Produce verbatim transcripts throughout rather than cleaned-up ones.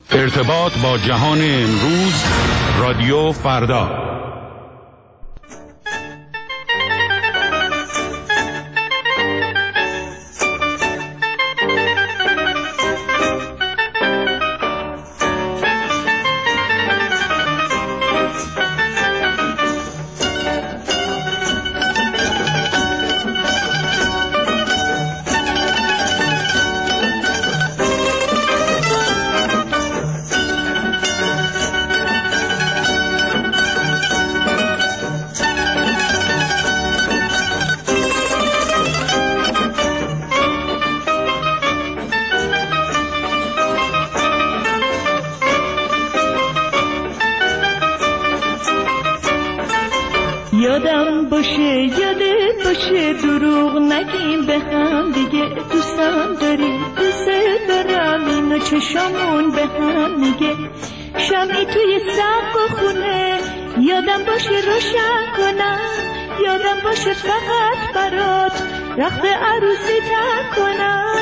ارتباط با جهان امروز، رادیو فردا. یادم باشه یادت باشه دروغ نگیم به هم دیگه، دوستم داری دوست دارم، اینو چشامون به هم میگه. شمعی توی سقف خونه یادم باشه روشن کنم، یادم باشه فقط برات رخت عروسی تن کنم.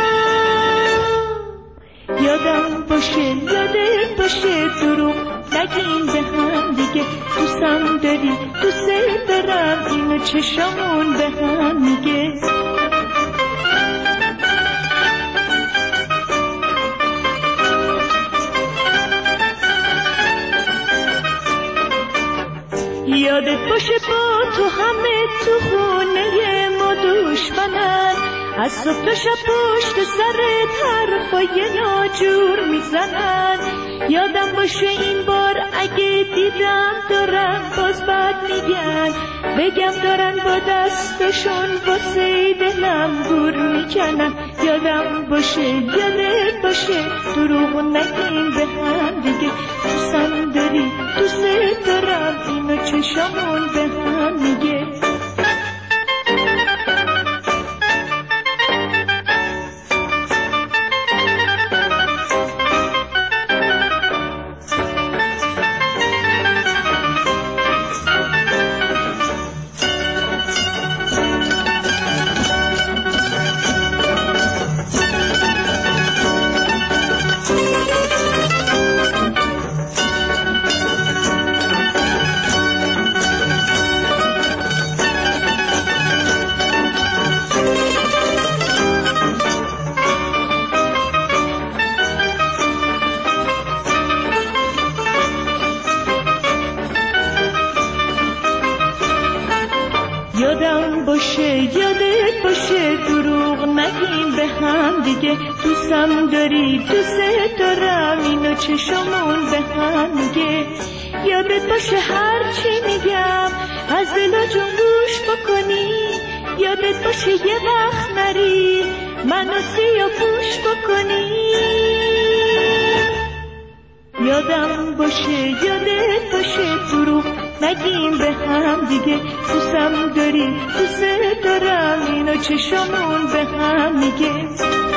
یادم باشه یادت باشه دروغ نگیم به هم دیگه، دوستم داری دوست دارم، اینو چشامون به هم میگه. یادت باشه با تو همه تو خونه ما دشمنن، از صبح تا شب پشت سرت حرفای ناجور میزنن. یادم باشه این بار اگه دیدم دارن باز بد میگن، بگم دارن با دستشون واسه دلم گور میکنن. یادم باشه یادت باشه دروغ نگیم به هم دیگه، دوستم داری دوست دارم، اینو چشامون به هم میگه. یادم باشه یادت باشه دروغ نگیم به هم دیگه، دوستم داری دوست دارم، اینو چشمون به هم میگه. یادت باشه هر چی میگم از دل جون گوش بکنی، یادت باشه یه وقت نری منو سیاه پوش بکنی. یادم باشه یادت باشه دروغ نگیم به هم دیگه، دوستم داری دوست دارم، اینو چشمون به هم میگه.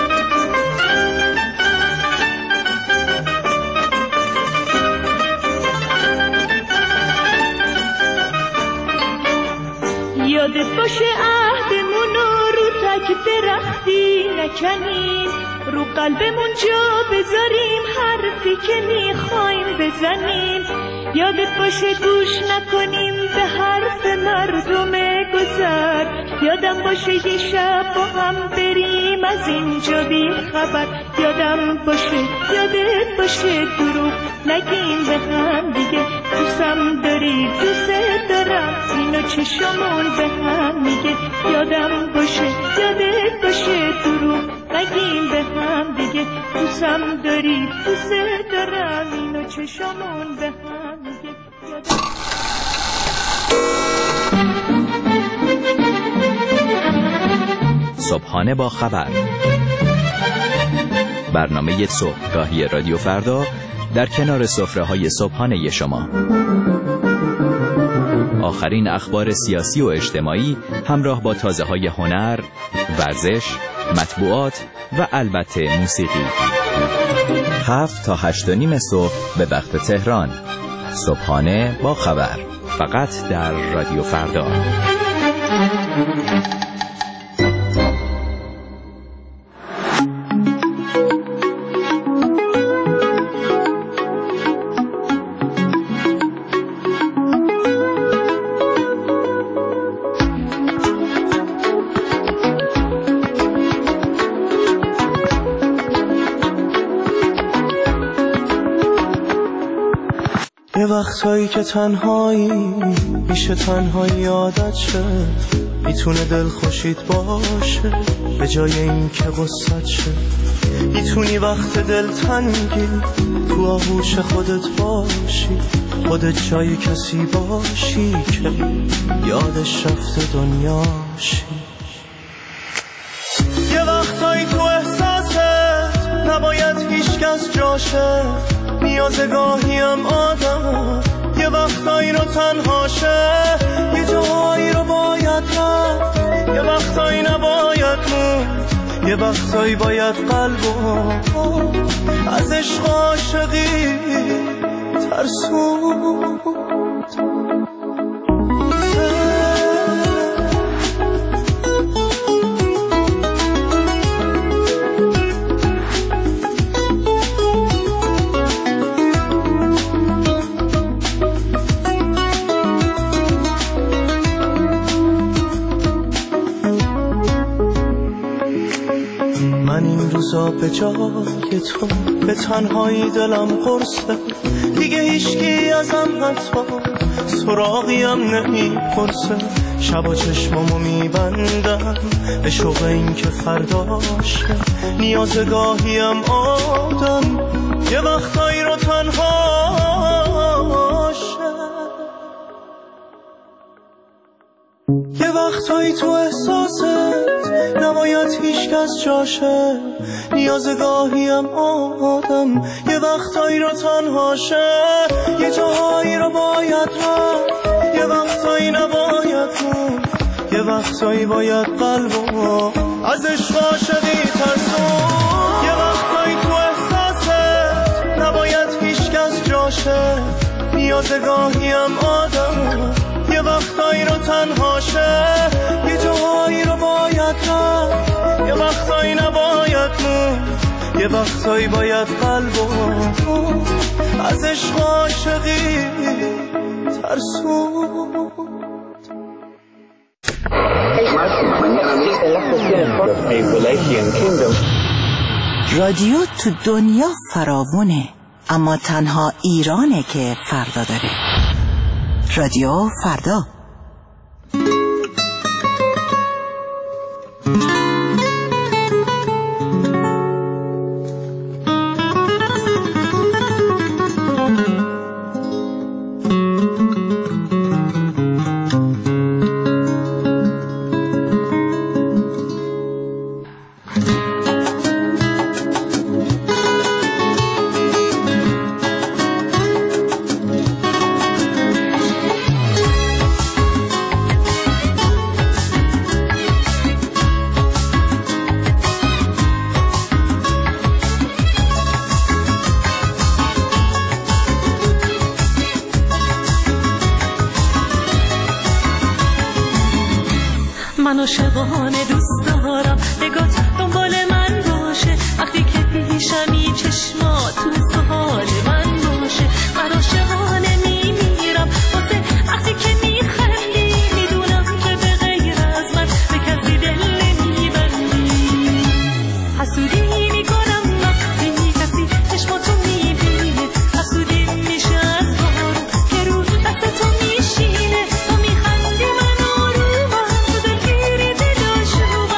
یادت باشه عهدمونو رو تک درختی نکنیم، رو قلبمون جا بذاریم حرفی که میخوایم بزنیم. یادت باشه گوش نکنیم به حرف مردم گذر، یادم باشه یه شب با هم بریم از اینجا بی خبر. یادم باشه یادت باشه دروغ نگیم به هم دیگه، دوستم داری دوست دارم، اینو چشمون به هم میگه. یادم باشه یادت باشه دروغ نگیم به هم دیگه، دوستم داری دوست دارم، اینو چشمون به هم میگه. یادم... صبحانه با خبر، برنامه صبحگاهی رادیو فردا در کنار سفره‌های صبحانه شما. آخرین اخبار سیاسی و اجتماعی همراه با تازه‌های هنر، ورزش، مطبوعات و البته موسیقی. هفت تا هشت و نیم صبح به وقت تهران. صبحانه با خبر، فقط در رادیو فردا. یه وقتایی که تنهایی میشه تنهایی عادت شه، میتونه دل خوشید باشه به جای این که غصت شه. میتونی وقت دل تنگی تو آغوش خودت باشی، خودت جای کسی باشی که یادش رفته دنیاشی. یه وقتایی تو احساست نباید هیچ کس جاشه، نیازه گاهیم آدم یه وقتایی رو تنهاشه، یه جایی رو باید رفت، یه وقتایی نباید موند، یه وقتایی باید قلبو از عشق عاشقی ترسوند. من این روزا به جای تو به تنهایی دلم قرصه، دیگه هیچکی ازم حتی سراغیم نمیپرسه. شب و چشمامو میبندم به شوق این که فرداشه، نیاز گاهیم آدم یه وقتایی رو تنهاشه. یه وقتایی تو احساست نباید هیچ کس جاشه، نیاز گاهیم آدم یه وقتایی رو تنهاشه، یه جاهایی رو باید رفت، یه وقتایی نباید موند، یه وقتایی باید قلبو از عشق عاشقی ترسون. یه وقتایی تو احساست نباید هیچ کس جاشه، نیاز گاهیم آدم یه وقتایی رو تنهاشه، یه جاهایی رو باید رفت، یه وقتایی نباید موند، یه وقتایی باید قلبو از عشق عاشقی ترسوند. رادیو تو دنیا فراوونه، اما تنها ایرانه که فردا داره. رادیو فردا. من عاشقانه دوست دارم نگات دنبال من باشه، وقتی که پیشمی چشمات تو سوال من باشه. من عاشقانه میمیرم واسه وقتی که میخندی، میدونم که به غیر از من به کسی دل نمیبندی. حسودی میکنم وقتی کسی چشماتو میبینه، حسودی میشه از بارو که رو دست تو میشینه. تو میخندی من آرومم، تو دلگیری دلاشوبم،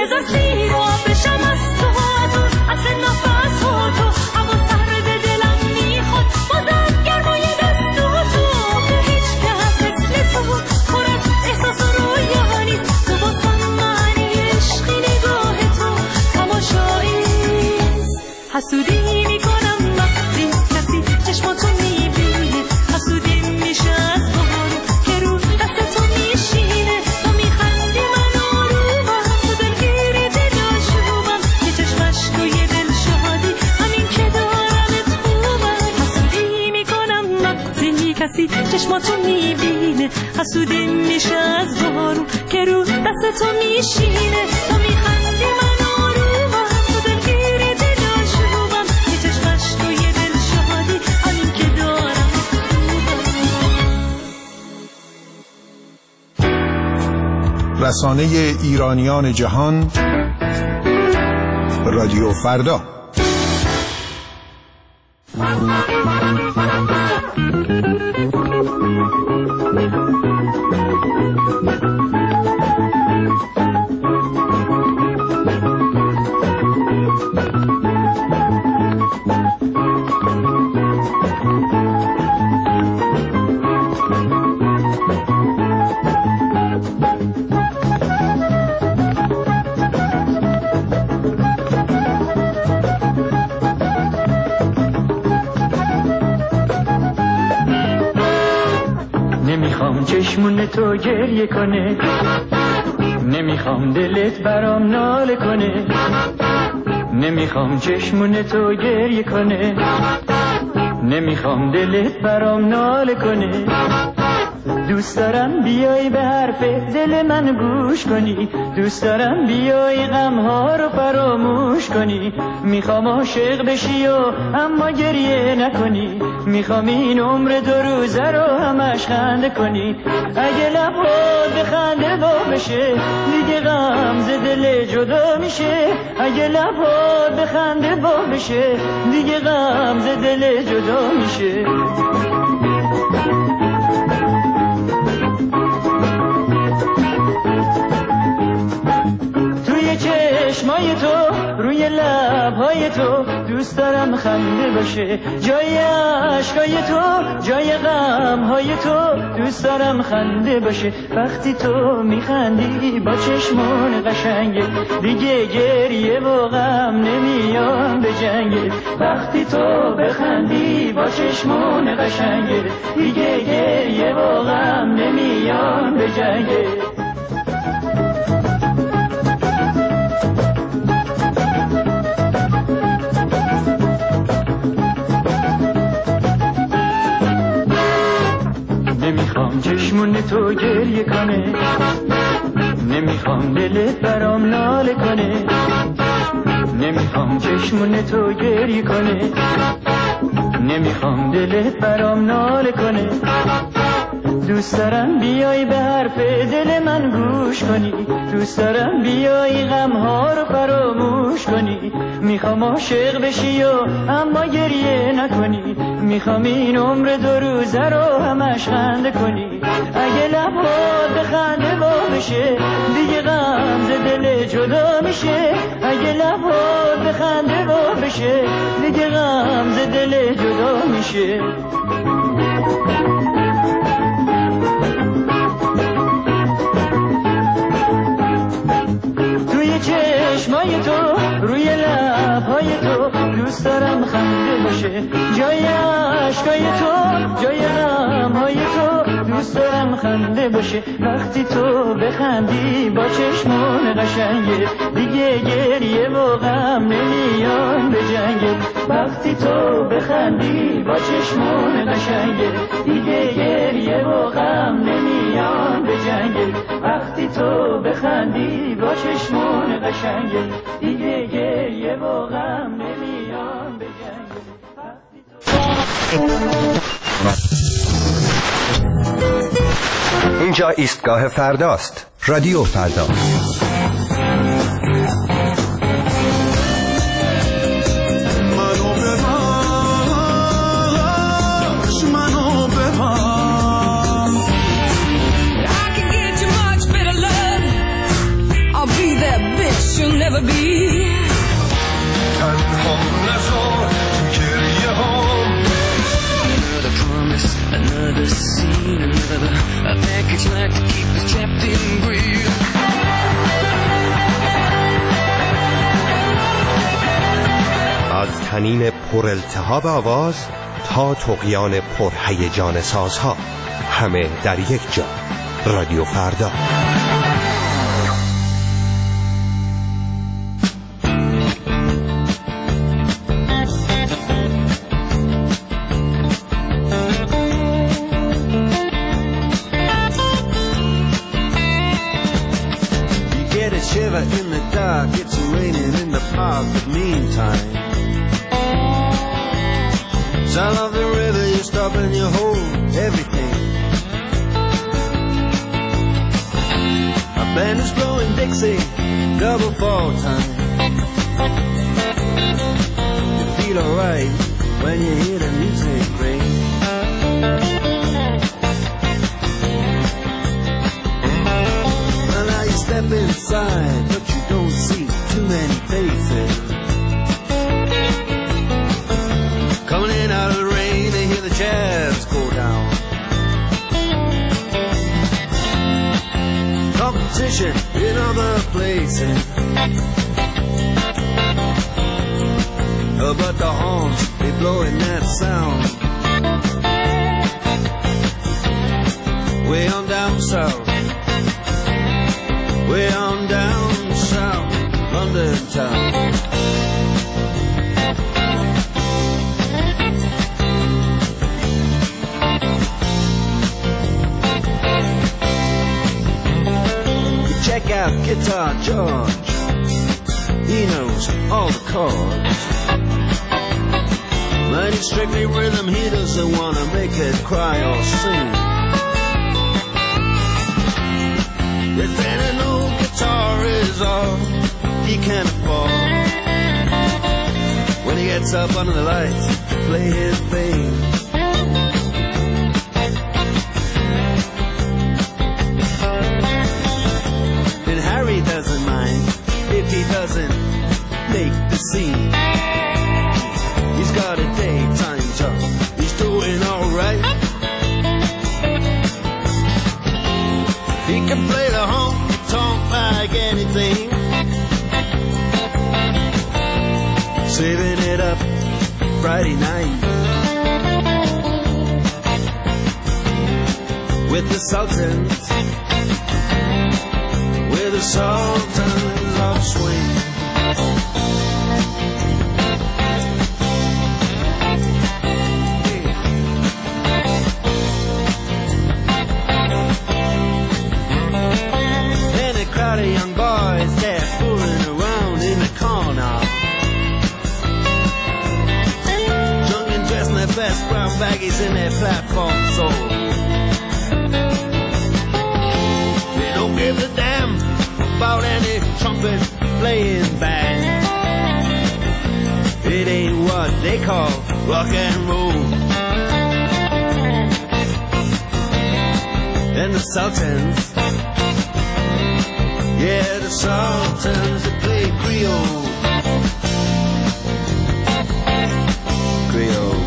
بذار سیر و بشم از تو از اون اصل نفس ها تو هوا سرد دلم میخواد بازم گرمای دست تو که هیچ کس مثل تو پر از احساس و رویا نیست تو باسم معنی عشقی نگاه تو تماشاییست حسودی میکنم وقتی کسی چشماتو میبینه حسودی میشه از بارو که رو دست تو میشینه تو میخندی من آرومم تو دلگیری دلاشوبم یه چشمش توی دل شادی همین که دارمت خوبم حسودی میکنم وقتی کسی چشماتو میبینه حسودی میشه از بارو که رو دست تو میشینه تو میخندی من آرومم تو دلگیری دلاشوبم یه چشمش توی دل شادی همین که دارمت خوبم رسانه ایرانیان جهان رادیو فردا. نمیخوام چشمون تو گریه کنه نمیخوام دلت برام ناله کنه نمیخوام چشمون تو گریه کنه نمیخوام دلت برام ناله کنه دوست دارم بیای به حرف دل من گوش کنی دوست دارم بیای غمها رو فراموش کنی میخوام عاشق بشی و اما گریه نکنی میخوام این عمر دو روزه رو همش خنده کنی اگه لبات بخنده با بشه دیگه غم ز دل جدا میشه اگه لبات بخنده با بشه دیگه غم ز دل جدا میشه چشمای تو روی لبهای تو دوست دارم خنده باشه جای عشقای تو جای غمهای تو دوست دارم خنده باشه وقتی تو میخندی با چشمان قشنگه دیگه گریه و غم نمیان به جنگه وقتی تو بخندی با چشمان قشنگه دیگه گریه و غم نمیان به جنگه نمیخوام چشمون تو گریه کنه نمیخوام دلت برام ناله کنه نمیخوام چشمون تو گریه کنه نمیخوام دلت برام ناله کنه دوست دارم بیای به حرف دل من گوش کنی دوست دارم بیای غمها رو فراموش کنی میخوام عاشق بشی و اما گریه نکنی میخوام این عمر دو روزه رو همش خنده کنی اگه لبات بخنده با بشه دیگه غم ز دل جدا میشه اگه لبات بخنده با بشه دیگه غم ز دل جدا میشه توی چشمای تو روی لبهای تو دوست دارم خنده باشه جای عشقای تو جای غمهای تو دوست دارم خنده باشه وقتی تو بخندی با چشمان قشنگه دیگه گریه و غم نمیان به جنگه وقتی تو بخندی با چشمان قشنگه دیگه گریه و غم نمیان به جنگه وقتی تو بخندی با چشمان قشنگه دیگه گریه و غم نمیان به جنگه اینجا ایستگاه فرداست. رادیو فردا. I'll be that bitch. she'll never be. تنها نزار تو گریه هام. Another promise, another scene, another a package like to keep us trapped in greed. از طنین پر التهاب آواز تا طغیان پر هیجان سازها، همه در یک جا. رادیو فردا. Shiver in the dark, it's raining in the park, but meantime, sound of the river, you stop and you hold everything. A band is blowing Dixie, double fall time. You feel alright when you hear the music ring. Step inside, but you don't see too many faces. Coming in out of the rain, they hear the jazz go down. Competition in other places, oh, but the horns, they blowing that sound. Way on down south, way on down south, London town. You check out Guitar George, he knows all the chords. But it's strictly rhythm, he doesn't want to make it cry or sing. If any old guitar is all he can afford, when he gets up under the lights to play his thing, then Harry doesn't mind if he doesn't make the scene. He's got a daytime job, he's doing alright. He can play the honky-tonk like anything, saving it up Friday night with the Sultans, with the Sultans of Swing. The young boys, they're fooling around in the corner, drunk and dressed in their best brown baggies in their platform soul. They don't give a damn about any trumpet playing band. It ain't what they call rock and roll. And the Sultans, yeah, the Sultans that play Creole. Creole.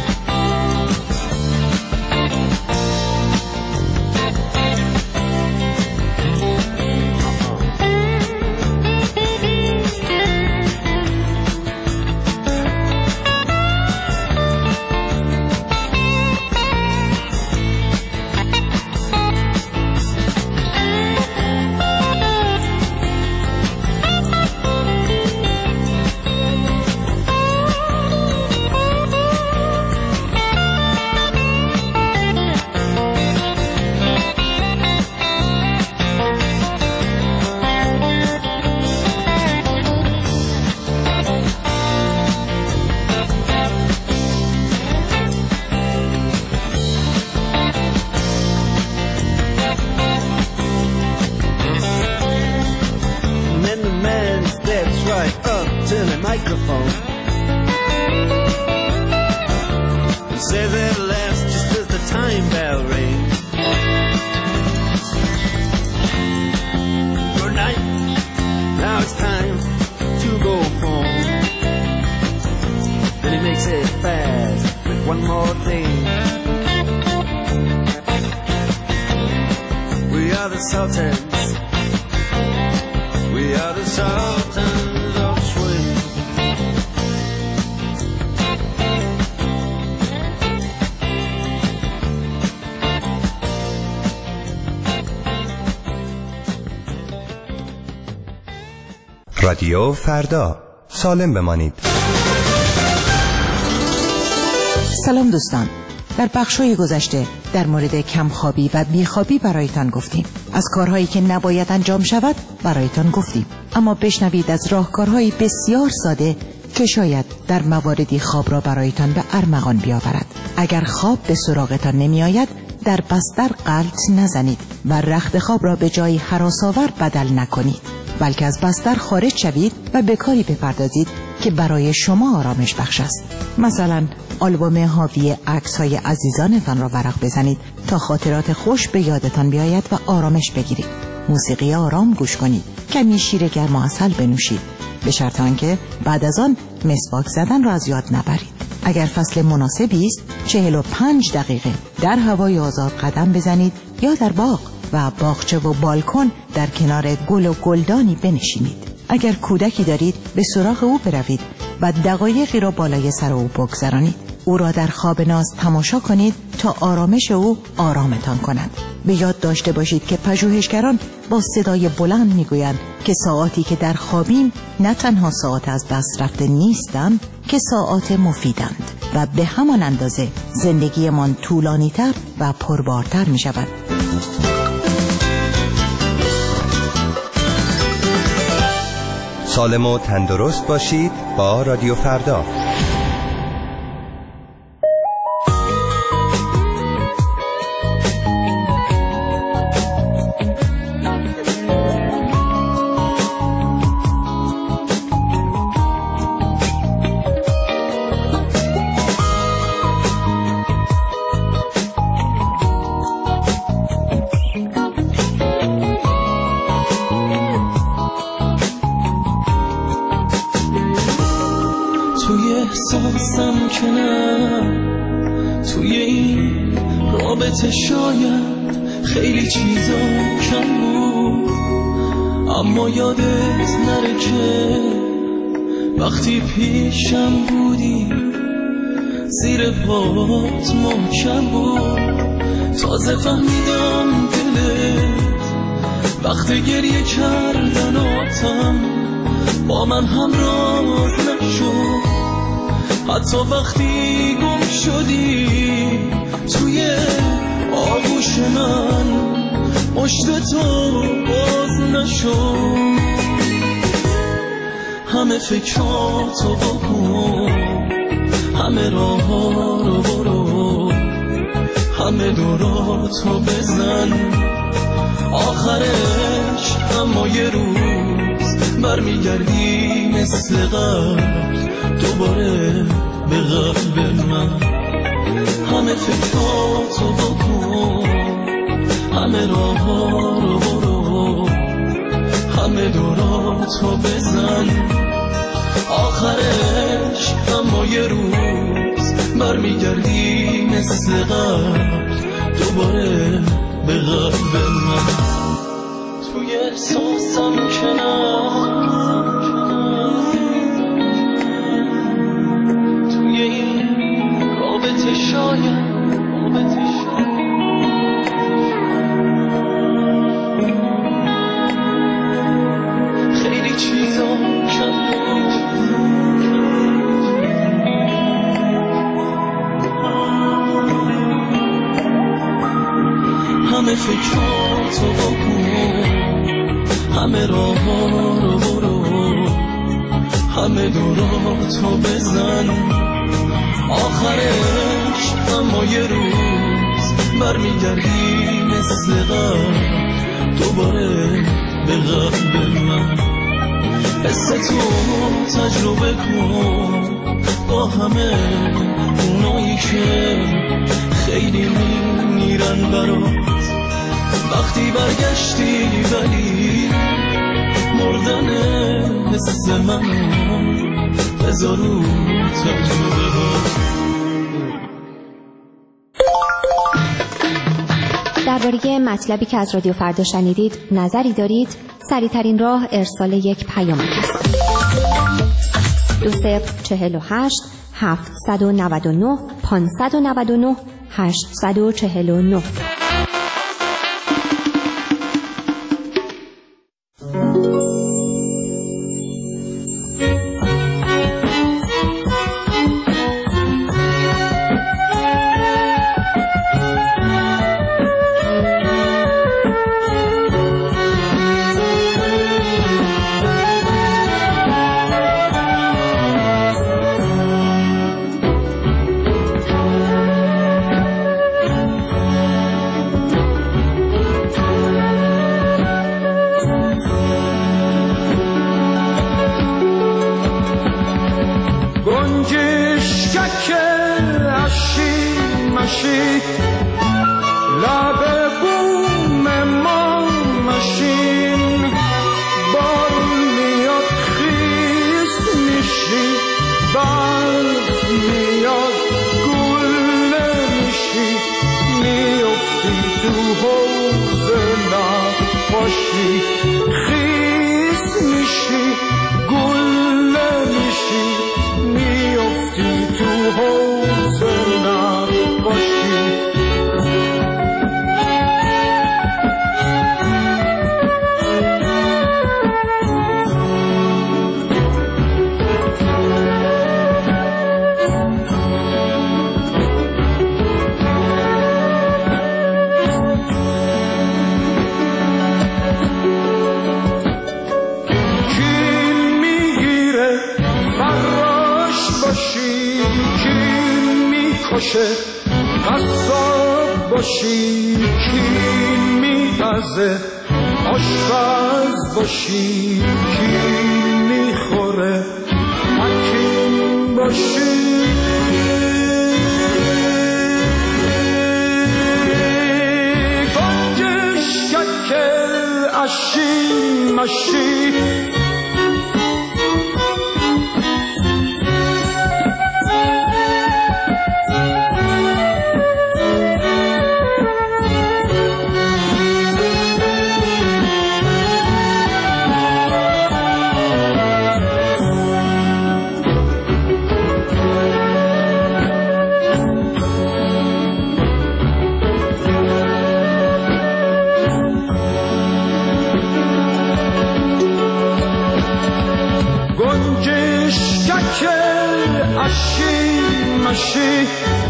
microphone. He says at last, just as the time bell rings. Good night. Now it's time one more thing. We are the Sultans. We are the Sultans of Swing. رادیو فردا، سالم بمانید. سلام دوستان، در بخش‌های گذشته در مورد کمخوابی و بیخوابی برایتان گفتیم. از کارهایی که نباید انجام شود برایتان گفتیم. اما بشنوید از راهکارهای بسیار ساده که شاید در مواردی خواب را برایتان به ارمغان بیاورد. اگر خواب به سراغتان نمی آید، در بستر غلط نزنید و رخت خواب را به جایی هراس‌آور بدل نکنید، بلکه از بستر خارج شوید و به کاری بپردازید که برای شما آرامش بخش است. مثلا آلبوم حاوی عکس‌های عزیزانتان را ورق بزنید تا خاطرات خوش به یادتان بیاید و آرامش بگیرید. موسیقی آرام گوش کنید. کمی شیر گرم و عسل بنوشید، به شرط آنکه بعد از آن مسواک زدن را از یاد نبرید. اگر فصل مناسبی است، چهل و پنج دقیقه در هوای آزاد قدم بزنید یا در باغ و باغچه و بالکن در کنار گل و گلدانی بنشینید. اگر کودکی دارید، به سراغ او بروید و دقایقی را بالای سر او بگذرانید. او را در خواب ناز تماشا کنید تا آرامش او آرامتان کند. به یاد داشته باشید که پژوهشگران با صدای بلند میگویند که ساعاتی که در خوابیم نه تنها ساعات از دست رفته نیستند، که ساعات مفیدند و به همان اندازه زندگیمان طولانی‌تر و پربارتر می شود. سالم و تندرست باشید با رادیو فردا. توی احساسم که نه، توی این رابطه شاید خیلی چیزا کم بود، اما یادت نره که وقتی پیشم بودی زیر پات محکم بود. تازه فهمیدم دلت وقت گریه کردن آتم با من همراز نشد. حتی وقتی گم شدی توی آغوش من، مشت تو باز نشد. همه فکراتو بکن، همه راه ها رو برو، همه دوراتو بزن، آخرش اما یه روز برمیگردی مثل قبل دوباره به قلب من. همه فکراتو بکن، همه راه ها رو برو، همه دوراتو بزن، آخرش اما یه روز برمیگردی مثل قبل دوباره به قلب من. توی احساسم که نه، توی این رابطه شاید خیلی چیزا کم همه فکراتو بکن، همه راه ها رو برو، همه دوراتو بزن، آخرش اما یه روز برمیگردی مثل قبل دوباره به قلب من. حس تو تجربه کن با همه اونایی که خیلی میمیرن برات. وقتی برگشتی ولی مردن حس منو بذارو تجربه با. درباره مطلبی که از رادیو فردا شنیدید نظری دارید؟ سریع‌ترین راه ارسال یک پیامک است. دو صفر چهل و هشت هفتصد و نود و نه پانصد و نود و نه هشتصد و چهل و نه. قصاب باشی کین میپزه آشپز باشی کین میخوره حکیم باشی گنجش ککل اشی مشی مشی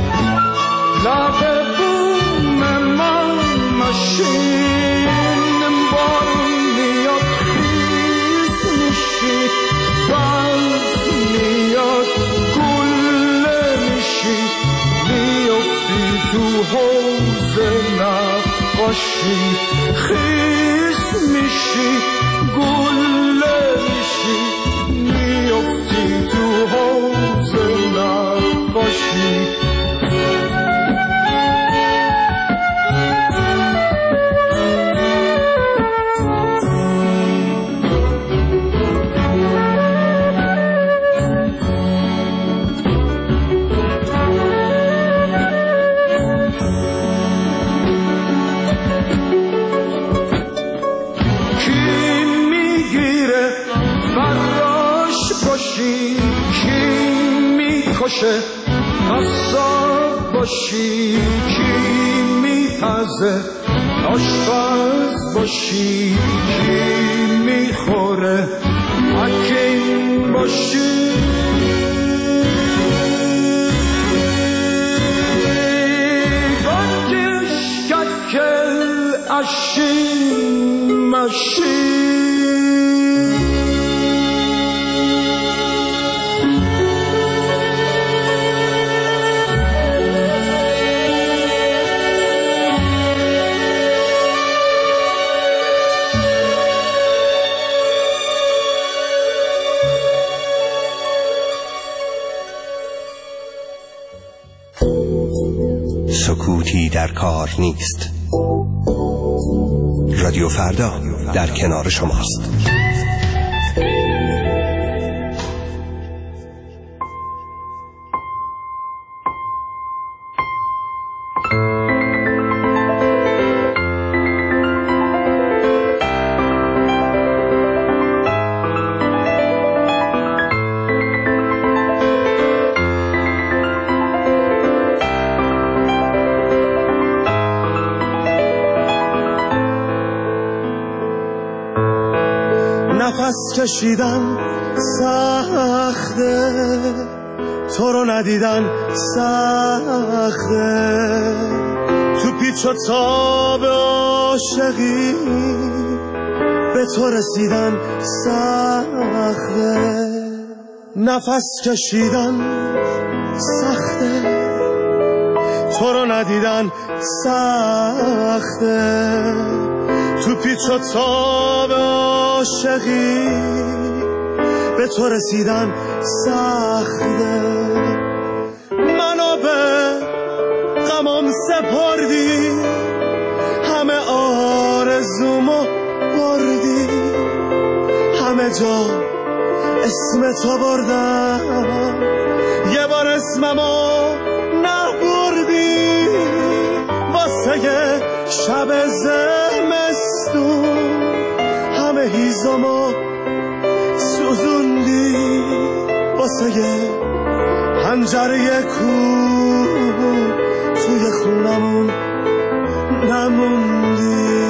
لب بوم من مشین بارون میاد خیز میشی باز میاد گله میشی میافتی تو حوض نقاشی خیز میشی گله میشی میافتی تو حوض نقاشی قصاب باشی کی میپزه آشپز باشی کی میخوره حکیم باشی گنجش ککل اشی مشی سکوتی در کار نیست. رادیو فردا در کنار شماست. نفس کشیدن سخته، تو رو ندیدن سخته، تو پیچ و تاب عاشقی به تو رسیدن سخته، نفس کشیدن سخته، تو رو ندیدن سخته، تو پیچ و تاب عاشقی به تو رسیدن سخته، منو به غمم سپردی، همه آرزومو بردی، همه جا اسم تو بردم، یه بار اسممو نبردی، واسه شب زمستون همه هیزمو سوزوندی، واسه پنجره کو توی خونمون نموندی.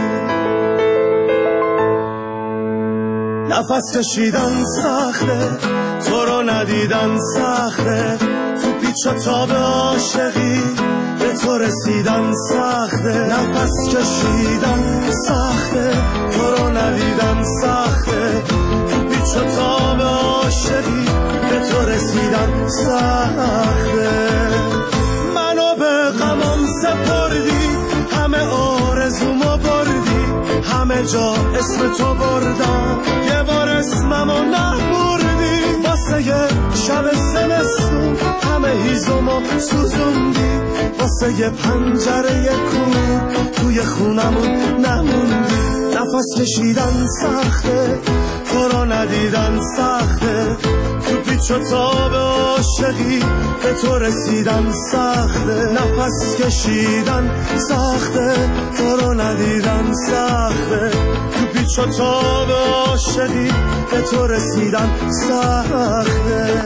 نفس کشیدن سخته، تو رو ندیدن سخته، تو پیچ و تاب عاشقی به تو رسیدن سخته، نفس کشیدن سخته، تو رو ندیدن سخته، تو پیچ و تاب عاشقی به تو رسیدن سخته، منو به غمم سپردی، همه آرزومو بردی، همه جا اسم تو بردم، یه بار اسممو نبردی، واسه شب زمستون همه هیزمو سوزوندی، واسه پنجره کو توی خونمون نموندی. نفس کشیدن سخته، تو رو ندیدن سخته، تو پیچ و تاب عاشقی به تو رسیدن سخته، نفس کشیدن سخته، تو رو ندیدن سخته، تو پیچ و تاب عاشقی به تو رسیدن سخته.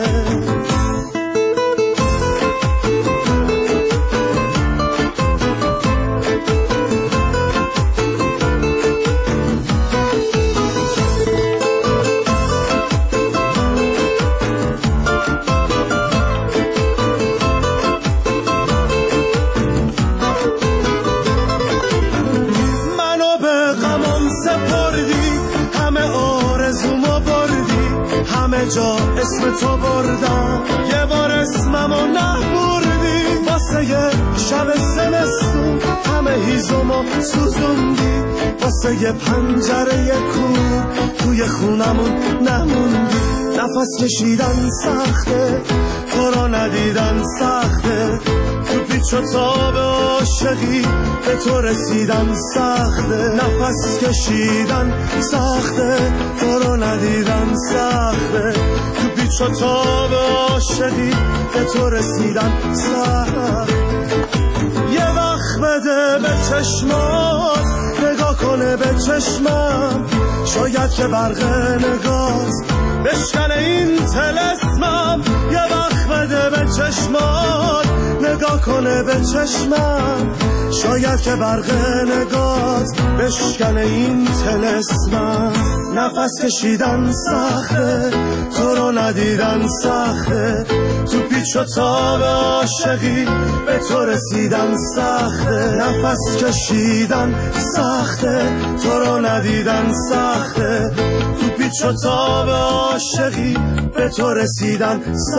جا اسم تو بردم، یه بار اسممو نبردی، واسه شب زمستون همه هیزمو سوزوندی، واسه پنجره کو توی خونمون نموندی. نفس کشیدن سخته، تو رو ندیدن سخته، تو پیچ و تاب عاشقی به تو رسیدن سخته، نفس کشیدن سخته، تو رو ندیدن سخته، تو پیچ و تاب عاشقی به تو رسیدن سخته. یه وقت بده به چشمات، نگاه کنه به چشمم، شاید که برق نگاهت بشکنه این طلسمم. یه وقت بده به چشمات، نگاه کنه به چشمم، شاید که برق نگاهت بشکنه این طلسمم. نفس کشیدن سخته، تو رو ندیدن سخته، تو پیچ و تاب عاشقی به تو رسیدن سخته، نفس کشیدن سخته، تو رو ندیدن سخته، تو پیچ و تاب عاشقی به تو رسیدن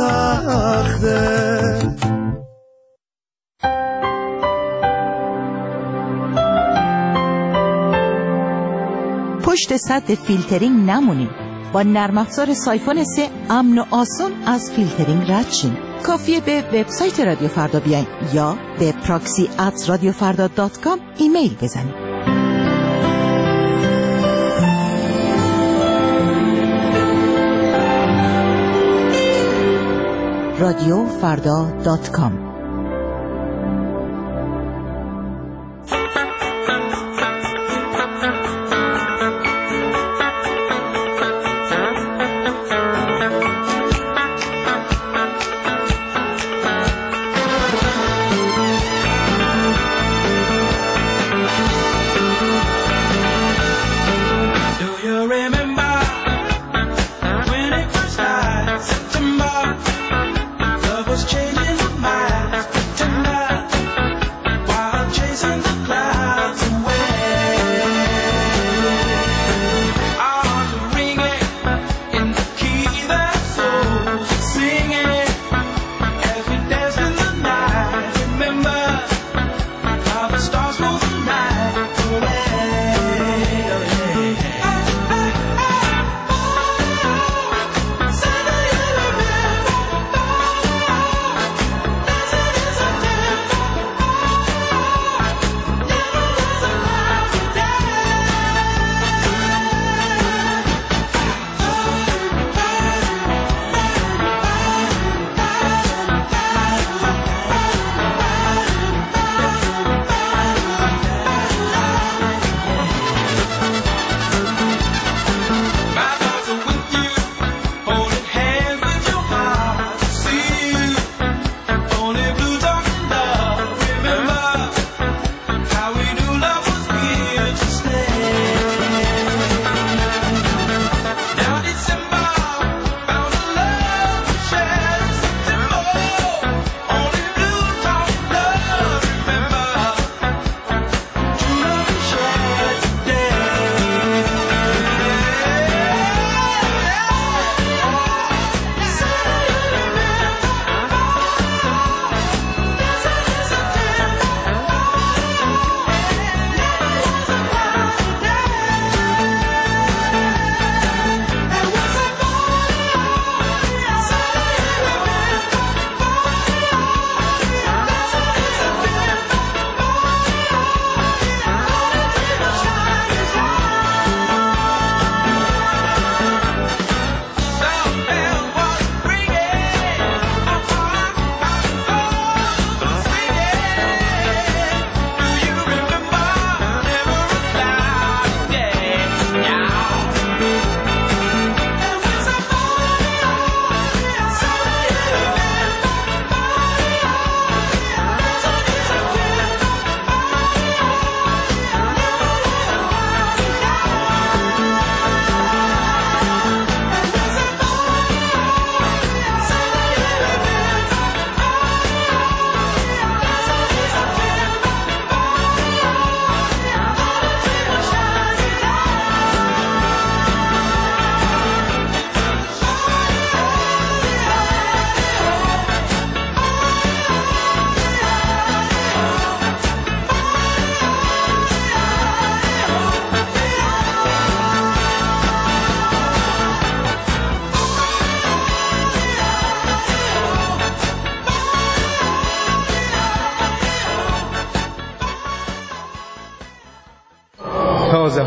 سخته. پشت سد فیلترینگ نمونین. با نرم افزار سایفون سه امن و آسون از فیلترینگ رد شین. کافیه به وبسایت رادیو فردا بیاین یا به پراکسی ات رادیو فردا دات کام ایمیل بزنید. رادیو فردا دات کام. Do you remember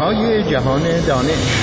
صدای جهان دانش.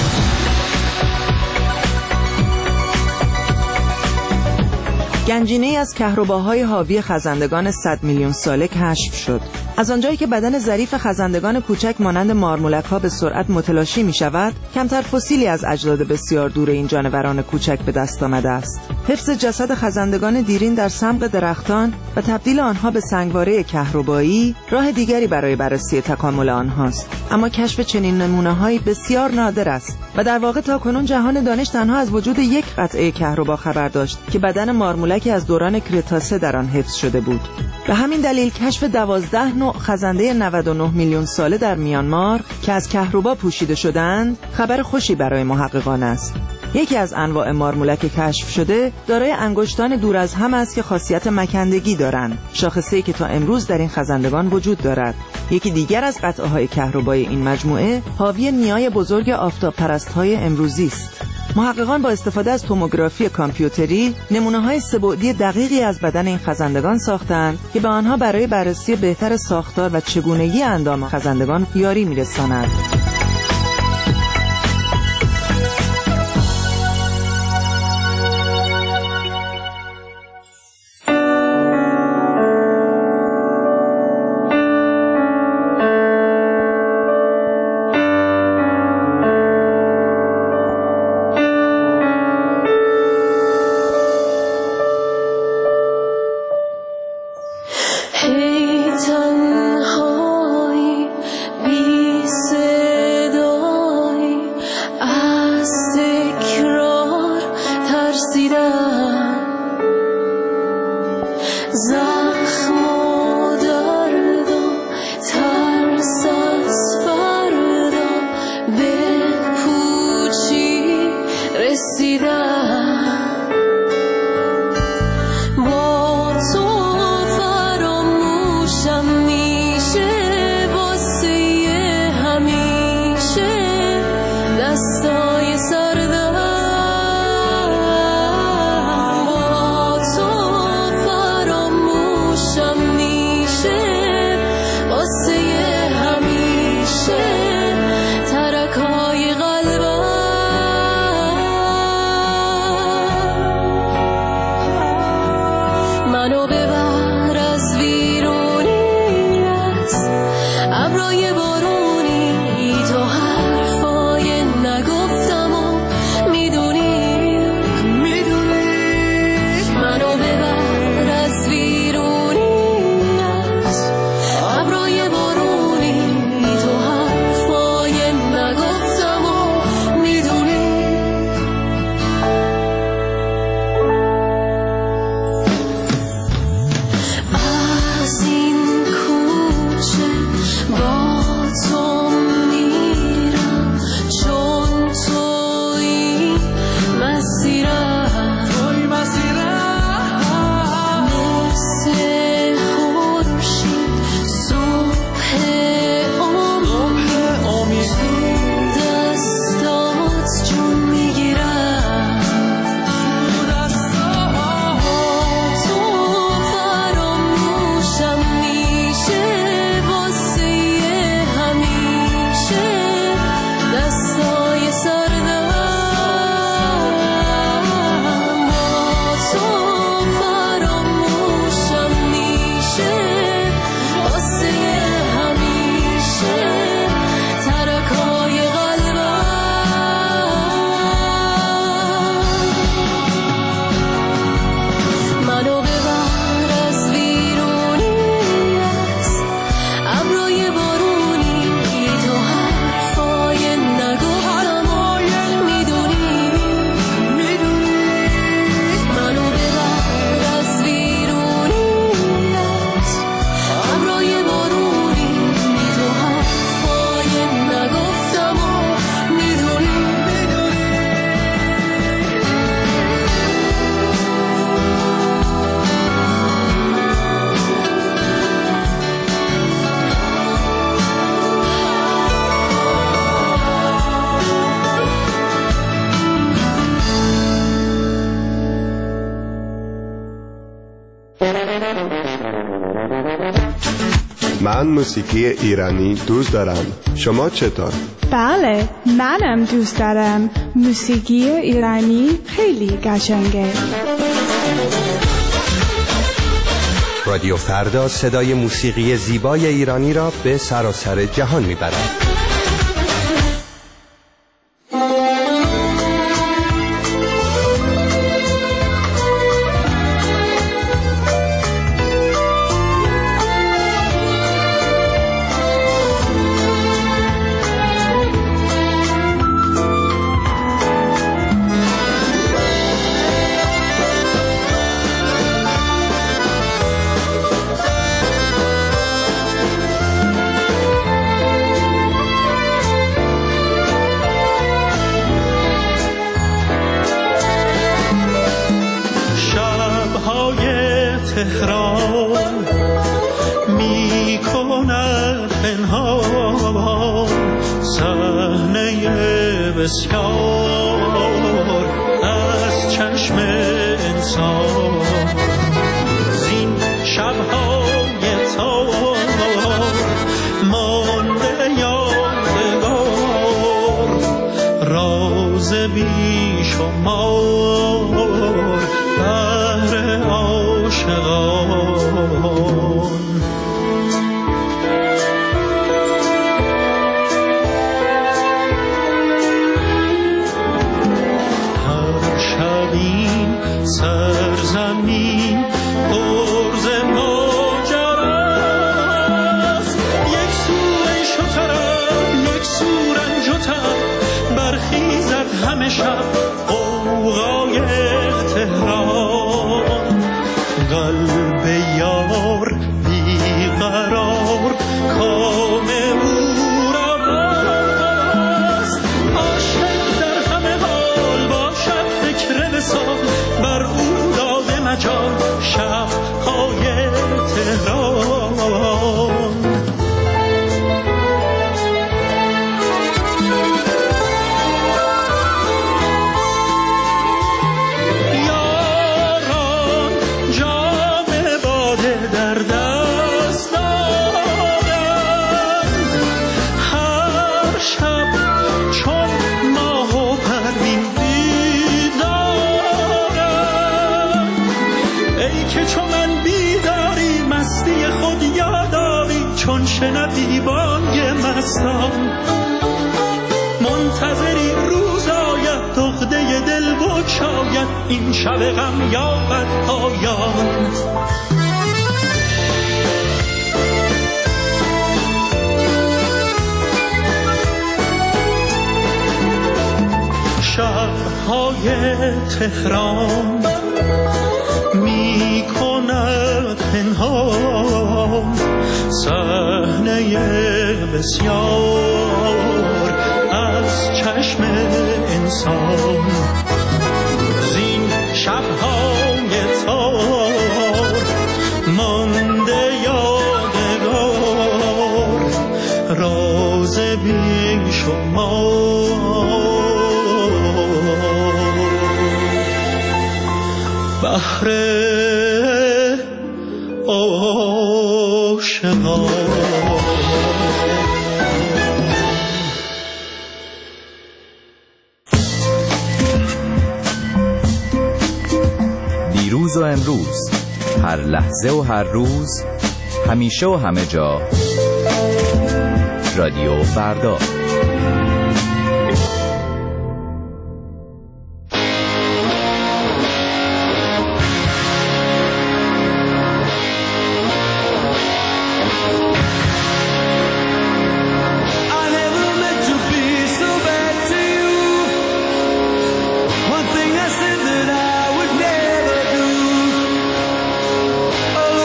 گنجینه‌ای از کهرباهای حاوی خزندگان صد میلیون ساله کشف شد. از آنجایی که بدن ظریف خزندگان کوچک مانند مارمولک‌ها به سرعت متلاشی می‌شود، کمتر فسیلی از اجداد بسیار دور این جانوران کوچک به دست آمده است. حفظ جسد خزندگان دیرین در سمق درختان و تبدیل آنها به سنگواره کهربایی راه دیگری برای بررسی تکامل آنهاست. اما کشف چنین نمونه‌هایی بسیار نادر است و در واقع تاکنون جهان دانش تنها از وجود یک قطعه کهربا خبر داشت که بدن مارمولکی از دوران کرتاسه در آن حفظ شده بود. به همین دلیل کشف دوازده نوع خزنده نود و نه میلیون ساله در میانمار که از کهربا پوشیده شدند خبر خوشی برای محققان است. یکی از انواع مارمولک کشف شده دارای انگشتان دور از هم است که خاصیت مکندگی دارند، شاخصه‌ای که تا امروز در این خزندگان وجود دارد. یکی دیگر از قطعه‌های کهربایی این مجموعه حاوی نیای بزرگ آفتاب‌پرست‌های امروزی است. محققان با استفاده از توموگرافی کامپیوتری نمونه‌های سه‌بعدی دقیقی از بدن این خزندگان ساختند که به آنها برای بررسی بهتر ساختار و چگونگی اندام خزندگان یاری می‌رساند. من موسیقی ایرانی دوست دارم. شما چطور؟ بله، منم دوست دارم. موسیقی ایرانی خیلی قشنگه. رادیو فردا صدای موسیقی زیبای ایرانی را به سراسر جهان میبرد. تهران می کند پنهان صحنه بسیار از چشم انسان. زین شب‌های تار مانده یادگار راز بی‌شمار بهر عاشقان. هر شب این سرزمین پرز ماجراست. یک سو عیش و طرب، یک سو رنج و تب، برخیزد همه شب غوغای تهران. قلب یار بیقرار کام او را راست. عاشق در همه حال باشد فکر وصال، بر او داده مجال شب‌های تهران. شنوی بانگ مستان منتظری روز آید دغده دل بگشاید این شب غم یابد پایان. شب‌های تهران می کند پنهان صحنه بسیار از چشم انسان. زین شب‌های تار مانده یادگار راز بی‌شمار بهر عاشقان. دیروز و امروز، هر لحظه و هر روز، همیشه و همه جا، رادیو فردا.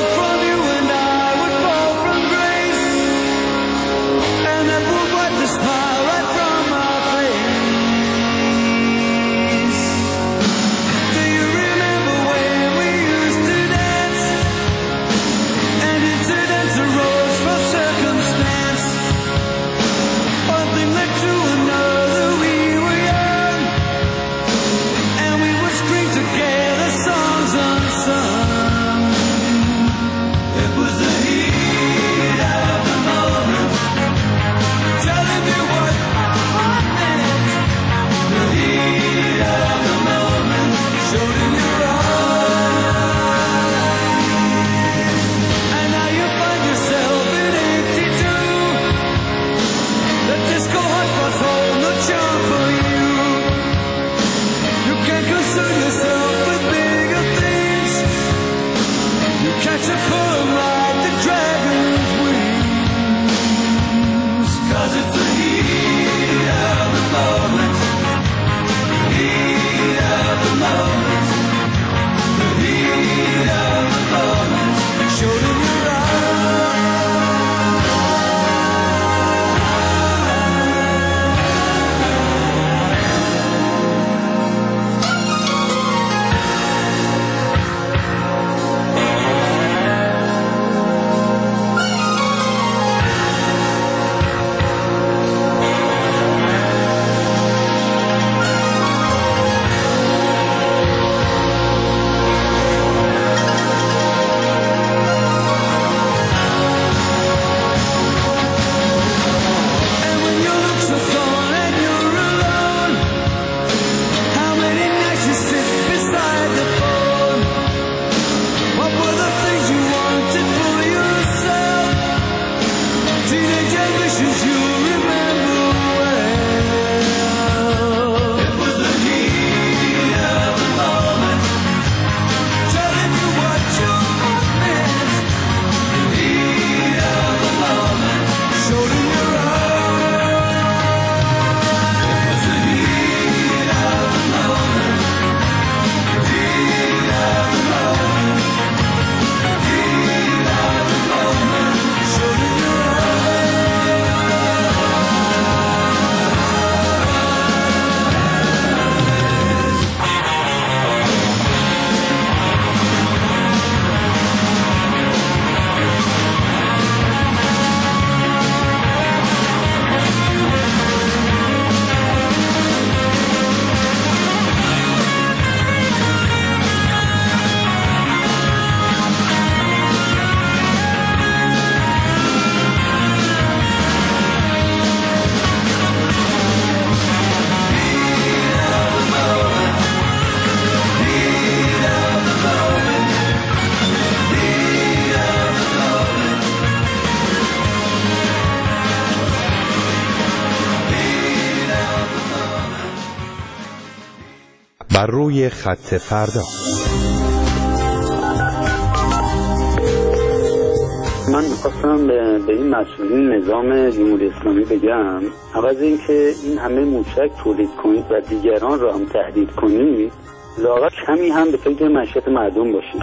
This time concern yourself with bigger things. You catch a pull like the dragon's wings. 'Cause it's the heat of the moment. Heat of the moment. The heat of the moment. Show them your بر روی خط فردا. من می‌خواستم به, به این مسئولین نظام جمهوری اسلامی بگم عوض اینکه این همه موشک تولید کنید و دیگران را هم تهدید کنید، لااقل کمی هم به فکر معیشت مردم باشید.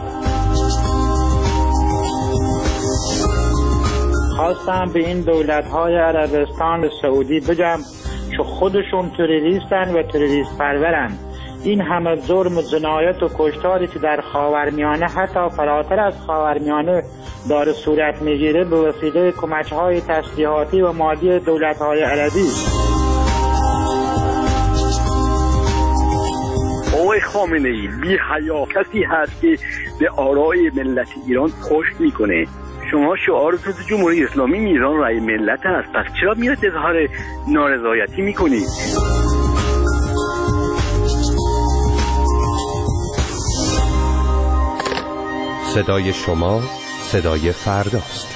خواستم به این دولت‌های عربستان و سعودی بگم که خودشون تروریستن و تروریست پرورن. این همه ظلم و جنایت و کشتاری که در خاورمیانه حتی فراتر از خاورمیانه داره صورت میگیره به وسیله کمک‌های تسلیحاتی و مالی دولت‌های عربی. آقای خامنه‌ای بی حیا کسی هست که به آرای ملت ایران پشت میکنه. شما شعارتون تو جمهوری اسلامی ایران رای ملت هست، پس چرا میاد اظهار نارضایتی میکنید؟ صدای شما صدای فرداست.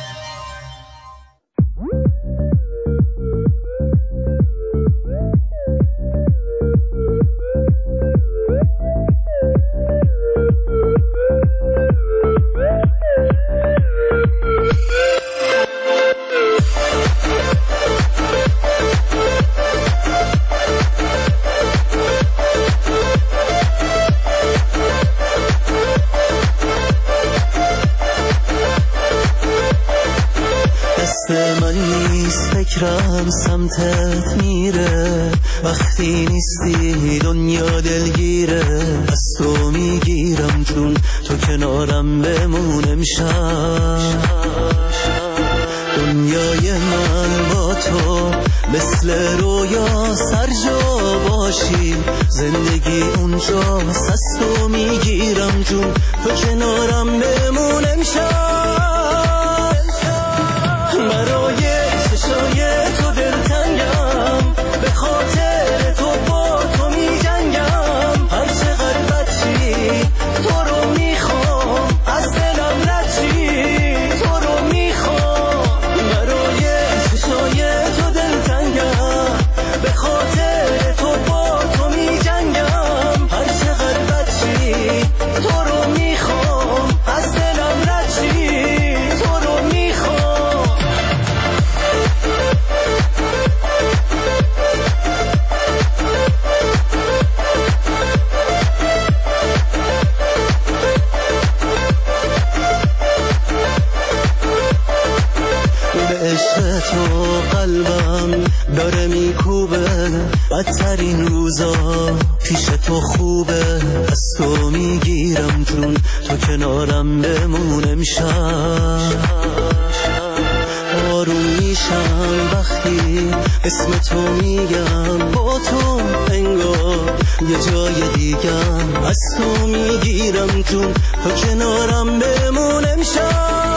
فکرم سمتت میره، وقتی نیستی دنیا دلگیره. از تو میگیرم جون تو کنارم بمون امشب. دنیای من با تو مثل رویا سرجا باشیم، زندگی اونجا از تو میگیرم جون تو کنارم بمون امشب. برای چشای تو دلتنگم، به خاطر تو با تو می جنگم. هر چقدر بدچی تو رو میخوام، از دلم نچی تو رو میخوام. برای چشای تو دلتنگم، به خاطر تو با تو می جنگم. هر چقدر بدترین روزا پیش تو خوبه، از تو میگیرم جون، تو کنارم بمون امشب. آروم میشم وقتی اسم تو میگم، با تو انگار یه جای دیگم، از تو میگیرم جون، تو کنارم بمون امشب.